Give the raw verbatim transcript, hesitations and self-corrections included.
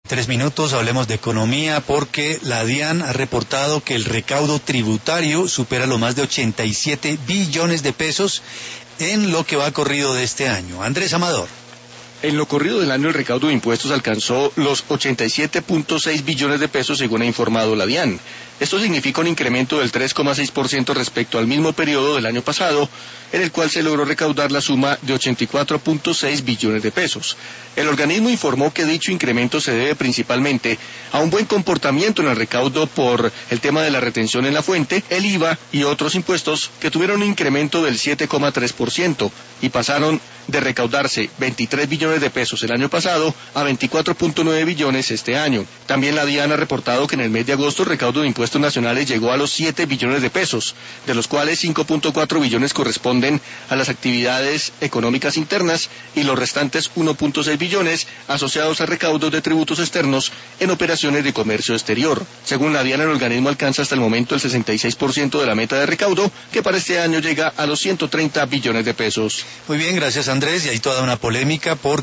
Tres minutos, hablemos de economía, porque la DIAN ha reportado que el recaudo tributario supera los más de ochenta y siete billones de pesos en lo que va corrido de este año. Andrés Amador. En lo corrido del año, el recaudo de impuestos alcanzó los ochenta y siete punto seis billones de pesos, según ha informado la DIAN. Esto significa un incremento del tres coma seis por ciento respecto al mismo periodo del año pasado, en el cual se logró recaudar la suma de ochenta y cuatro punto seis billones de pesos. El organismo informó que dicho incremento se debe principalmente a un buen comportamiento en el recaudo por el tema de la retención en la fuente, el I V A y otros impuestos que tuvieron un incremento del siete coma tres por ciento y pasaron de recaudarse veintitrés billones de pesos el año pasado a veinticuatro punto nueve billones este año. También la DIAN ha reportado que en el mes de agosto el recaudo de impuestos nacionales llegó a los siete billones de pesos, de los cuales cinco punto cuatro billones corresponden a las actividades económicas internas y los restantes uno punto seis billones asociados a recaudos de tributos externos en operaciones de comercio exterior. Según la DIAN, el organismo alcanza hasta el momento el sesenta y seis por ciento de la meta de recaudo, que para este año llega a los ciento treinta billones de pesos. Muy bien, gracias Andrés, y hay toda una polémica porque